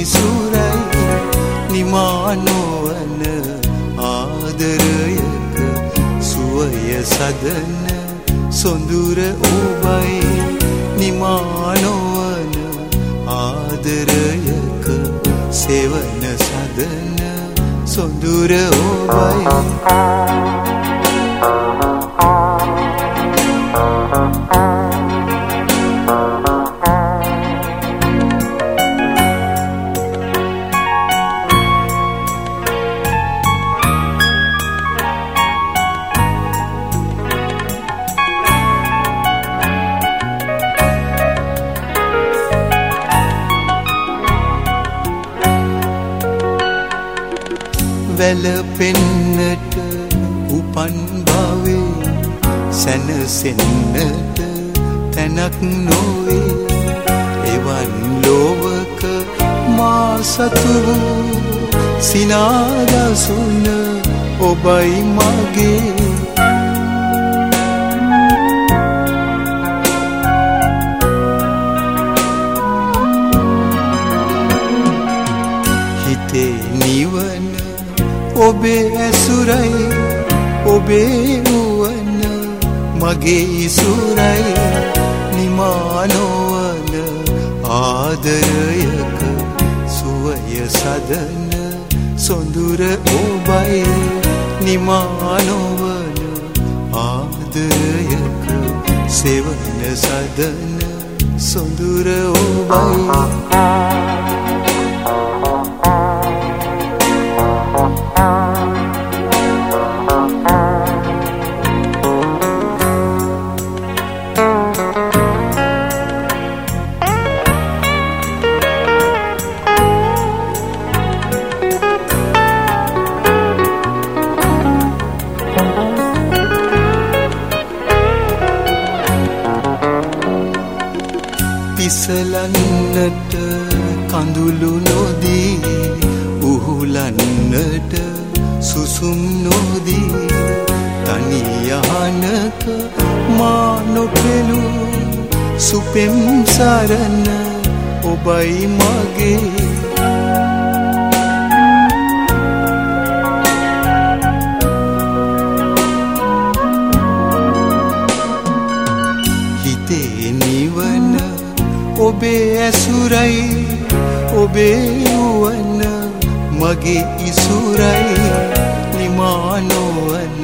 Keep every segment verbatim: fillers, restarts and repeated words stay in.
ඉසුරයි නිමා නොවන ආදරයක සුවය සදන සොඳුර ඔබයි නිමා නොවන ආදරයක සෙවන සදන සොඳුර ඔබයි වැළපෙන්නට උපන් භවයේ සැනසෙන්නට තැනක් නොවේ එවන් ලෝවක මා සතු සිනාදසුන ඔබයි මගේ හිතේ නිවන ඔබේ ඇසුරයි ඔබේ වුවන මගේ ඉසුරයි නිමා නොවන ආදරයක සුවය සදන සොඳුර ඔබයි නිමා නොවන ආදරයක සෙවන සදන සොඳුර ඔබයි පිසලන්නට කඳුළු නොදී උහුලන්නට සුසුම් නොදී තනි යහනක මා නොපෙළු සුපෙම් සරණ ඔබයි මගේ හිතේ නිවන ඔබේ ඇසුරයි ඔබේ වුවන මගේ ඉසුරයි නිමා නොවන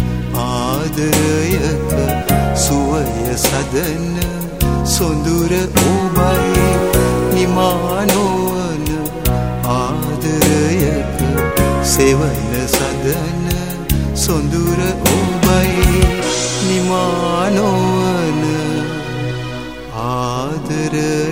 ආදරයක සුවය සදන සොඳුර ඔබයි නිමා නොවන ආදරයක සෙවන සදන සොඳුර ඔබයි නිමා නොවන ආදරයක